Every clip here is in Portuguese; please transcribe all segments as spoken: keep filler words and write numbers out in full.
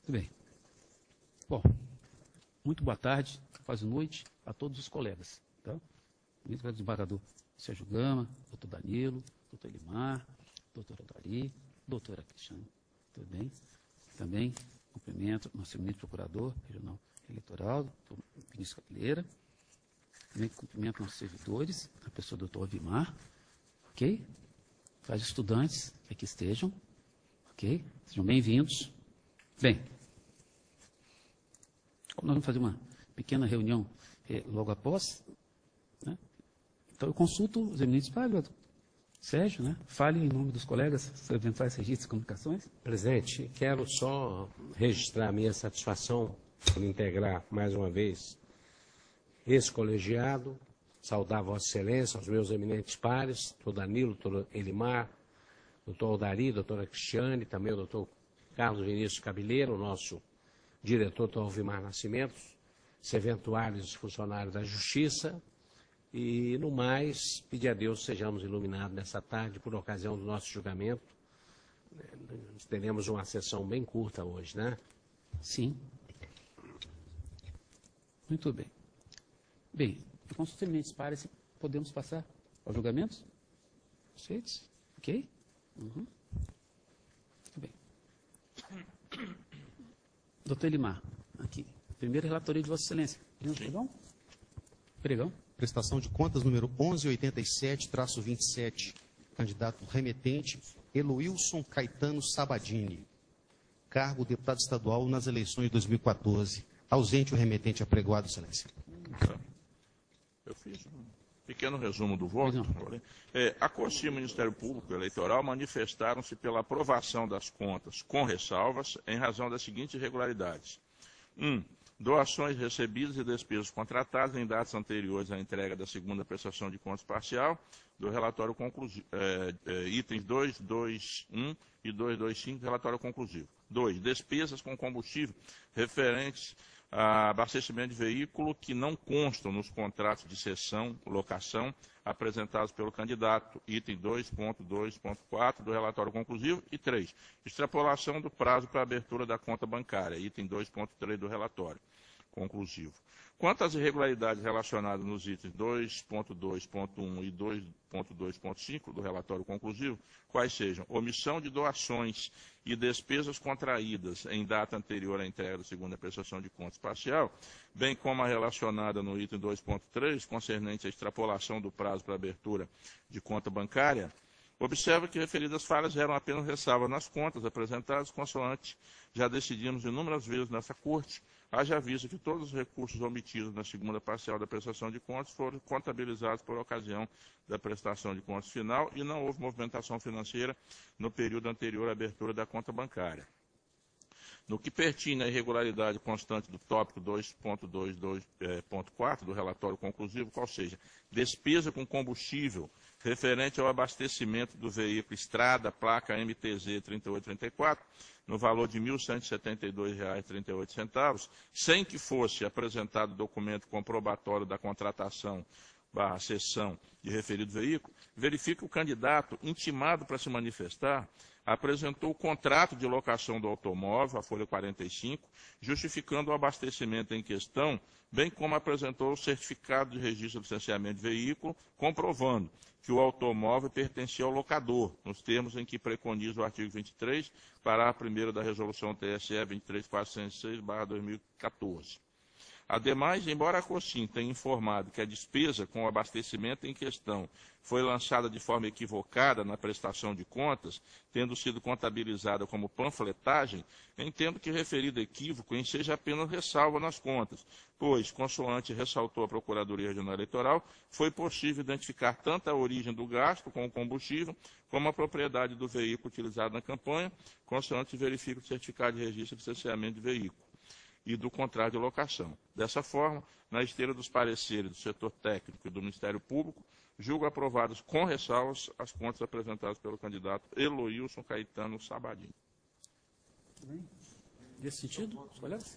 Muito bem. Bom, muito boa tarde, quase noite, a todos os colegas. Tá? Muito obrigado, desembargador Sérgio Gama, doutor Danilo, doutor Elimar, doutora Dari, doutora Cristiane. Tudo bem? Também cumprimento nosso eminente procurador regional eleitoral, doutor Vinícius Capileira. Também cumprimento nossos servidores, a pessoa do doutor Avimar. Ok? Os estudantes que aqui estejam. Ok? Sejam bem-vindos. Bem, como nós vamos fazer uma pequena reunião eh, logo após, né? Então eu consulto os eminentes pares, Sérgio, né? Fale em nome dos colegas sobre eventuais registros e comunicações. Presidente, quero só registrar a minha satisfação por integrar mais uma vez esse colegiado, saudar a Vossa Excelência, aos meus eminentes pares, doutor Danilo, doutor Elimar, doutor Aldari, doutora Cristiane, também o doutor Carlos Vinícius Cabileira, o nosso diretor, doutor Alvimar Nascimento, os eventuais funcionários da Justiça, e, no mais, pedir a Deus que sejamos iluminados nessa tarde por ocasião do nosso julgamento. Nós teremos uma sessão bem curta hoje, né? Sim. Muito bem. Bem, com os eminentes pares, podemos passar aos julgamentos? Aceitos? Ok? Uhum. Muito bem. Doutor Elimar, aqui. Primeira relatoria de Vossa Excelência. Pregão? Pregão? Prestação de contas número onze oitenta e sete traço vinte e sete. Candidato remetente, Eloilson Caetano Sabadini. Cargo deputado estadual nas eleições de dois mil e quatorze. Ausente o remetente apregoado, Excelência. Eu fiz um pequeno resumo do voto. É, a Corte e o Ministério Público Eleitoral manifestaram-se pela aprovação das contas com ressalvas em razão das seguintes irregularidades. um. Doações recebidas e despesas contratadas em datas anteriores à entrega da segunda prestação de contas parcial do relatório conclusivo, é, é, itens dois, dois, um e dois, dois, cinco do relatório conclusivo. dois. Despesas com combustível referentes a abastecimento de veículo que não constam nos contratos de cessão, locação, apresentados pelo candidato, item dois ponto dois ponto quatro do relatório conclusivo. E três. Extrapolação do prazo para abertura da conta bancária, item dois ponto três do relatório conclusivo. Quanto às irregularidades relacionadas nos itens dois ponto dois ponto um e dois ponto dois ponto cinco do relatório conclusivo, quais sejam omissão de doações e despesas contraídas em data anterior à entrega da segunda prestação de contas parcial, bem como a relacionada no item dois ponto três, concernente à extrapolação do prazo para abertura de conta bancária, observa que referidas falhas geram apenas ressalva nas contas apresentadas, consoante já decidimos inúmeras vezes nessa Corte, haja visto que todos os recursos omitidos na segunda parcial da prestação de contas foram contabilizados por ocasião da prestação de contas final e não houve movimentação financeira no período anterior à abertura da conta bancária. No que pertine à irregularidade constante do tópico dois ponto dois ponto quatro do relatório conclusivo, qual seja, despesa com combustível referente ao abastecimento do veículo Estrada, placa M T Z trinta e oito trinta e quatro, no valor de mil cento e setenta e dois reais e trinta e oito centavos, sem que fosse apresentado documento comprobatório da contratação barra cessão de referido veículo, verifica que o candidato, intimado para se manifestar, apresentou o contrato de locação do automóvel, a folha quarenta e cinco, justificando o abastecimento em questão, bem como apresentou o certificado de registro de licenciamento de veículo, comprovando que o automóvel pertencia ao locador, nos termos em que preconiza o artigo vinte e três, parágrafo primeiro da resolução T S E vinte e três mil quatrocentos e seis barra dois mil e quatorze. Ademais, embora a COSIM tenha informado que a despesa com o abastecimento em questão foi lançada de forma equivocada na prestação de contas, tendo sido contabilizada como panfletagem, entendo que referido equívoco enseja apenas ressalva nas contas, pois, consoante ressaltou a Procuradoria Regional Eleitoral, foi possível identificar tanto a origem do gasto com o combustível, como a propriedade do veículo utilizado na campanha, consoante verifica o certificado de registro de licenciamento de veículo e do contrato de locação. Dessa forma, na esteira dos pareceres do setor técnico e do Ministério Público, julgo aprovadas com ressalvas as contas apresentadas pelo candidato Eloilson Caetano Sabadini. Bem, nesse sentido, os colegas?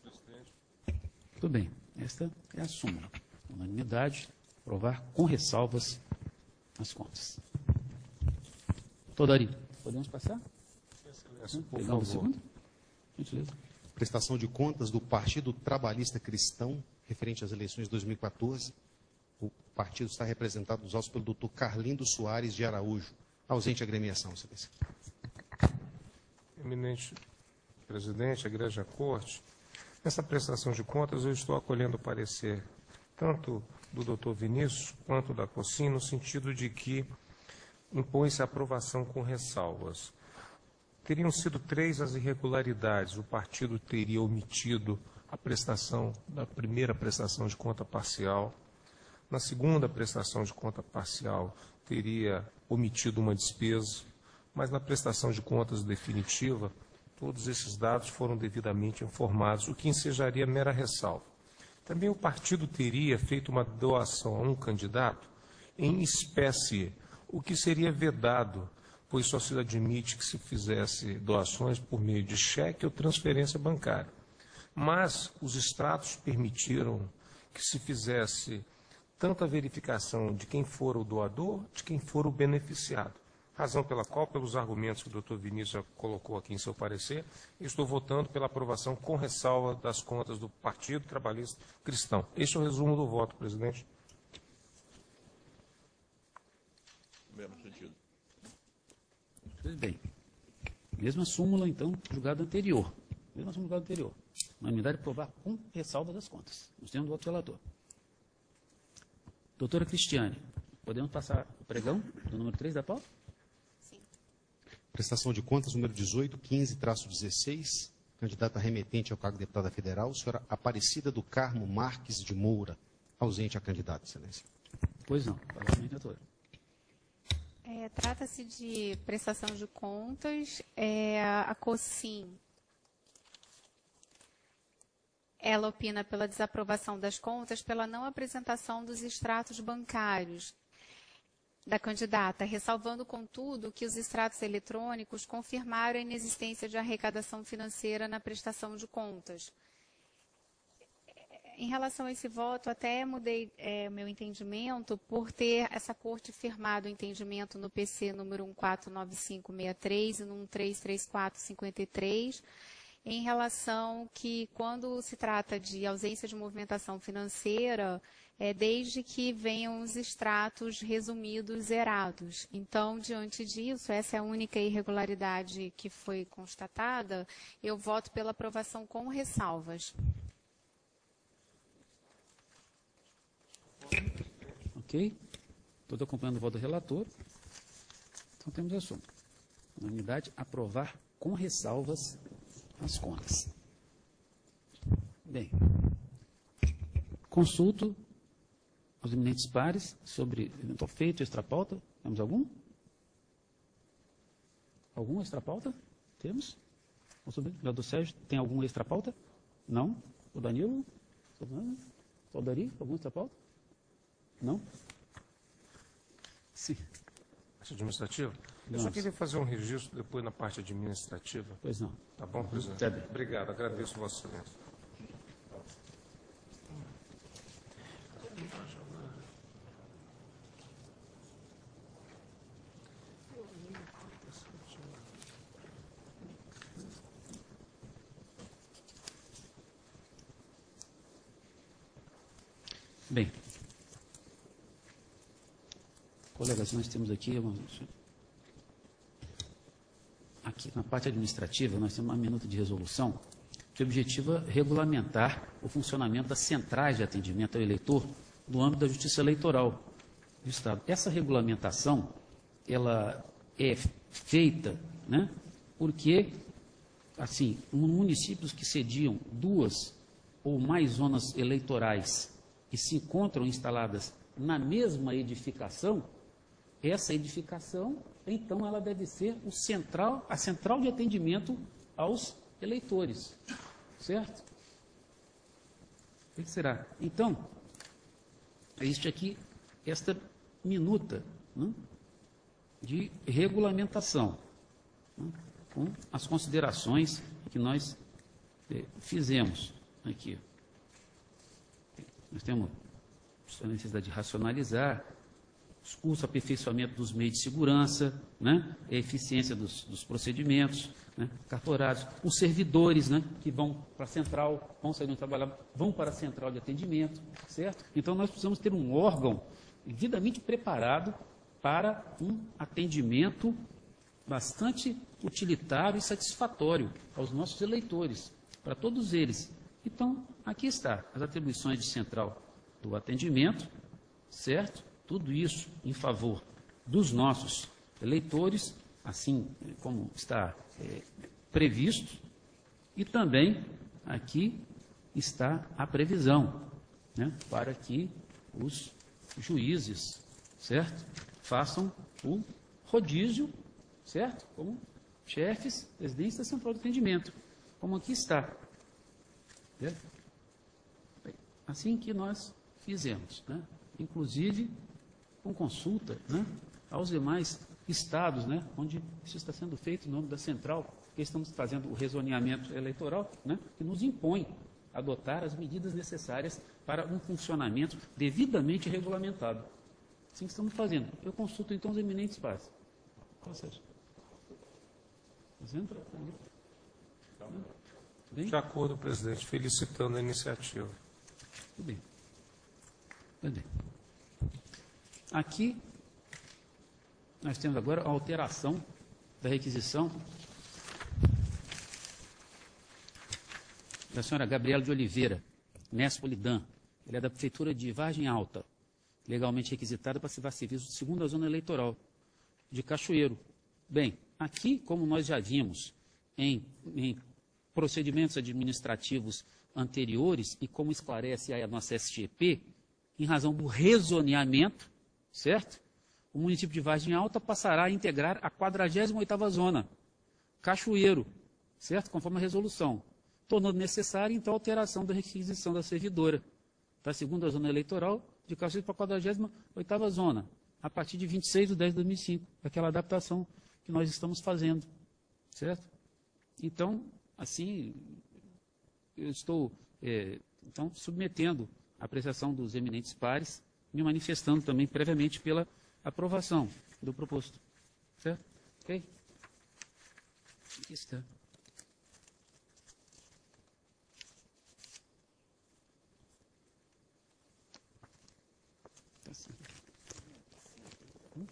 Tudo bem. Esta é a súmula. Unanimidade, aprovar com ressalvas as contas. Doutor Dari, podemos passar? Excelência, por Pegando favor. o segundo? Gentileza. Prestação de contas do Partido Trabalhista Cristão, referente às eleições de dois mil e quatorze. O partido está representado nos autos pelo doutor Carlindo Soares de Araújo. Ausente a agremiação, excelência. Eminente presidente, Igreja Corte, nessa prestação de contas eu estou acolhendo o parecer tanto do doutor Vinícius quanto da COSIM, no sentido de que impõe-se a aprovação com ressalvas. Teriam sido três as irregularidades. O partido teria omitido a prestação da primeira prestação de conta parcial. Na segunda prestação de conta parcial, teria omitido uma despesa, mas na prestação de contas definitiva, todos esses dados foram devidamente informados, o que ensejaria mera ressalva. Também o partido teria feito uma doação a um candidato em espécie, o que seria vedado, pois só se admite que se fizesse doações por meio de cheque ou transferência bancária. Mas os extratos permitiram que se fizesse tanto a verificação de quem for o doador, de quem for o beneficiado. Razão pela qual, pelos argumentos que o doutor Vinícius já colocou aqui em seu parecer, estou votando pela aprovação com ressalva das contas do Partido Trabalhista Cristão. Este é o resumo do voto, presidente. Mesmo sentido. Pois bem. Mesma súmula, então, julgada anterior. Mesma súmula julgada anterior. Unanimidade aprovar com ressalva das contas. Nós temos o voto do relator. Doutora Cristiane, podemos passar o pregão do número três da pauta? Sim. Prestação de contas, número dezoito, quinze, dezesseis. Candidata remetente ao cargo de deputada federal, senhora Aparecida do Carmo Marques de Moura. Ausente a candidata, excelência. Pois não. Parlamento, doutora. É, trata-se de prestação de contas. É, a COSIM, ela opina pela desaprovação das contas, pela não apresentação dos extratos bancários da candidata, ressalvando, contudo, que os extratos eletrônicos confirmaram a inexistência de arrecadação financeira na prestação de contas. Em relação a esse voto, até mudei é, o meu entendimento por ter essa corte firmado o entendimento no P C número um quatro nove cinco seis três e no um três três quatro cinco três, em relação que, quando se trata de ausência de movimentação financeira, é desde que venham os extratos resumidos zerados. Então, diante disso, essa é a única irregularidade que foi constatada, eu voto pela aprovação com ressalvas. Ok? Estou acompanhando o voto do relator. Então, temos o assunto. Unanimidade, aprovar com ressalvas as contas. Bem, consulto os eminentes pares sobre eventual feito, extrapauta. Temos algum? Algum extrapauta? Temos? O vereador Sérgio, tem algum extrapauta? Não? O Danilo? O Dari, algum extrapauta? Não? Sim. Parte administrativa? Eu só queria fazer um registro depois na parte administrativa. Pois não. Tá bom, presidente? Tá bem. Obrigado, agradeço, Vossa Excelência. Bem, colegas, nós temos aqui, uma, aqui na parte administrativa, nós temos uma minuta de resolução que objetiva regulamentar o funcionamento das centrais de atendimento ao eleitor no âmbito da Justiça Eleitoral do Estado. Essa regulamentação, ela é feita, né, porque, assim, municípios que sediam duas ou mais zonas eleitorais e se encontram instaladas na mesma edificação, essa edificação, então, ela deve ser o central, a central de atendimento aos eleitores, certo? O que será? Então, existe aqui esta minuta, né, de regulamentação, né, com as considerações que nós eh, fizemos aqui. Nós temos a necessidade de racionalizar, os cursos, aperfeiçoamento dos meios de segurança, né? A eficiência dos, dos procedimentos, né? Cartorados, os servidores, né? Que vão para a central, vão sair do trabalho, vão para a central de atendimento, certo? Então, nós precisamos ter um órgão devidamente preparado para um atendimento bastante utilitário e satisfatório aos nossos eleitores, para todos eles. Então, aqui está as atribuições de central do atendimento, certo? Tudo isso em favor dos nossos eleitores, assim como está é, previsto, e também aqui está a previsão, né, para que os juízes, certo, façam o rodízio, certo, como chefes, presidentes da central de atendimento, como aqui está. Certo? Assim que nós fizemos, né, inclusive com consulta, né, aos demais estados, né, onde isso está sendo feito em nome da central, porque estamos fazendo o rezoneamento eleitoral, né, que nos impõe adotar as medidas necessárias para um funcionamento devidamente regulamentado. Assim que estamos fazendo. Eu consulto então os eminentes pares. De acordo, presidente, felicitando a iniciativa. Tudo bem. Tudo bem. Aqui, nós temos agora a alteração da requisição da senhora Gabriela de Oliveira, Nespolidan. Ela é da Prefeitura de Vargem Alta, legalmente requisitada para prestar serviço de segunda zona eleitoral de Cachoeiro. Bem, aqui, como nós já vimos em, em procedimentos administrativos anteriores e como esclarece a nossa S G P, em razão do rezoneamento, certo? O município de Vargem Alta passará a integrar a quadragésima oitava zona, Cachoeiro, certo? Conforme a resolução, tornando necessária, então, a alteração da requisição da servidora da segunda zona eleitoral de Cachoeiro para a quadragésima oitava zona, a partir de vinte e seis de dez de dois mil e cinco, aquela adaptação que nós estamos fazendo, certo? Então, assim, eu estou, é, então, submetendo a apreciação dos eminentes pares, me manifestando também previamente pela aprovação do proposto. Certo? Ok? Aqui está. Tá certo. Hum?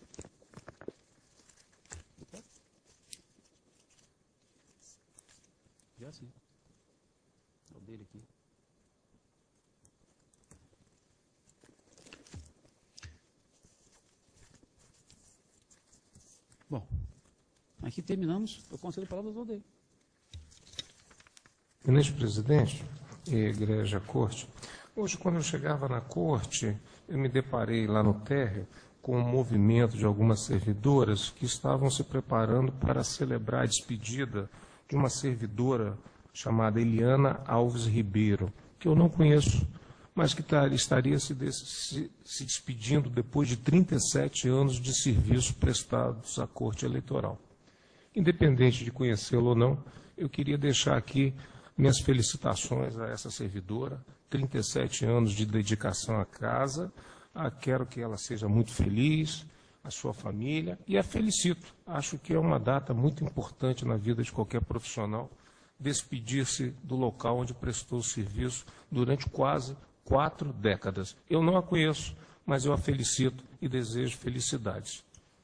Já sim. É o dele aqui. Bom, aqui terminamos. Eu concedo a palavra ao dele. Eminente presidente e igreja corte, hoje quando eu chegava na corte, eu me deparei lá no térreo com o movimento de algumas servidoras que estavam se preparando para celebrar a despedida de uma servidora chamada Eliana Alves Ribeiro, que eu não conheço, mas que estaria se, se, se despedindo depois de trinta e sete anos de serviço prestados à Corte Eleitoral. Independente de conhecê-lo ou não, eu queria deixar aqui minhas felicitações a essa servidora, trinta e sete anos de dedicação à casa, ah, quero que ela seja muito feliz, a sua família, e a felicito. Acho que é uma data muito importante na vida de qualquer profissional, despedir-se do local onde prestou serviço durante quase quatro décadas. Eu não a conheço, mas eu a felicito e desejo felicidades.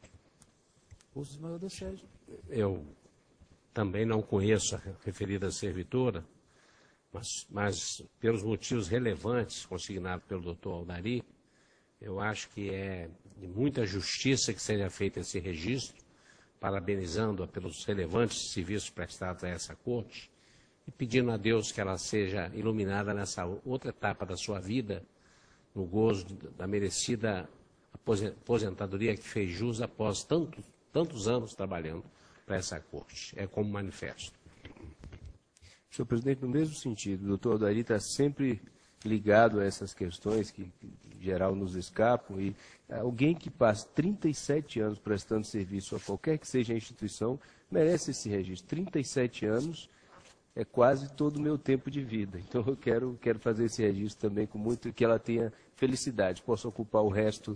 Eu também não conheço a referida servidora, mas, mas pelos motivos relevantes consignados pelo doutor Aldari, eu acho que é de muita justiça que seja feito esse registro, parabenizando-a pelos relevantes serviços prestados a essa corte e pedindo a Deus que ela seja iluminada nessa outra etapa da sua vida, no gozo da merecida aposentadoria que fez jus após tantos, tantos anos trabalhando para essa corte. É como manifesto. Senhor presidente, no mesmo sentido, o doutor Aldari está sempre ligado a essas questões que, que em geral nos escapam, e alguém que passa trinta e sete anos prestando serviço a qualquer que seja a instituição merece esse registro. trinta e sete anos é quase todo o meu tempo de vida. Então eu quero, quero fazer esse registro também com muito, que ela tenha felicidade, possa ocupar o resto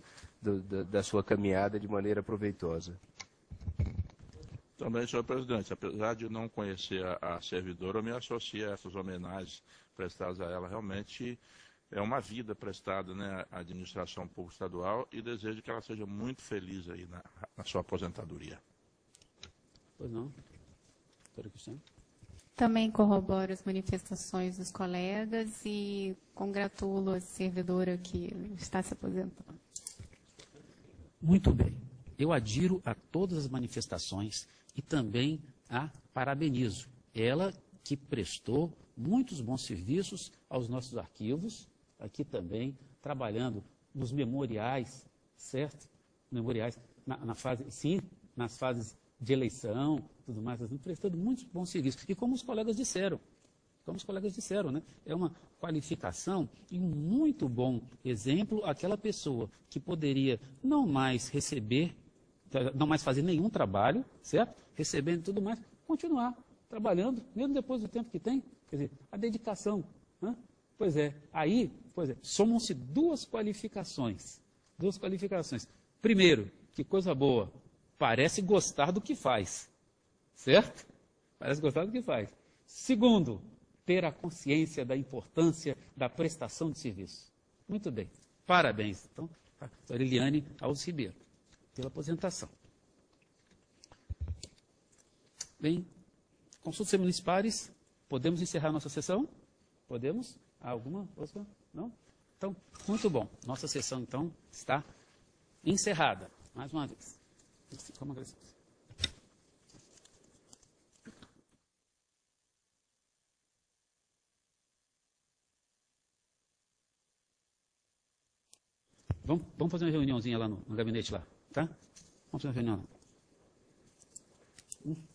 do, da, da sua caminhada de maneira proveitosa. Também, senhor presidente, apesar de não conhecer a, a servidora, eu me associo a essas homenagens prestadas a ela. Realmente é uma vida prestada, né, à administração pública estadual, e desejo que ela seja muito feliz aí na, na sua aposentadoria. Pois não. Doutora Cristiane? Também corroboro as manifestações dos colegas e congratulo a servidora que está se aposentando. Muito bem. Eu adiro a todas as manifestações e também a parabenizo. Ela que prestou muitos bons serviços aos nossos arquivos, aqui também, trabalhando nos memoriais, certo? Memoriais, na, na fase, sim, nas fases de eleição, tudo mais, prestando muitos bons serviços. E como os colegas disseram, como os colegas disseram, né? É uma qualificação e um muito bom exemplo aquela pessoa que poderia não mais receber, não mais fazer nenhum trabalho, certo? Recebendo tudo mais, continuar trabalhando, mesmo depois do tempo que tem. Quer dizer, a dedicação. Né? Pois é, aí, pois é, somam-se duas qualificações. Duas qualificações. Primeiro, que coisa boa, parece gostar do que faz. Certo? Parece gostar do que faz. Segundo, ter a consciência da importância da prestação de serviço. Muito bem. Parabéns, então, a doutora Eliane Alves Ribeiro, pela aposentação. Bem, consultas municipais, podemos encerrar nossa sessão? Podemos? Há alguma? Não? Então, muito bom. Nossa sessão, então, está encerrada. Mais uma vez. Como agradecemos. Vamos, vamos fazer uma reuniãozinha lá no, no gabinete lá, tá? Vamos fazer uma reunião lá. Hum.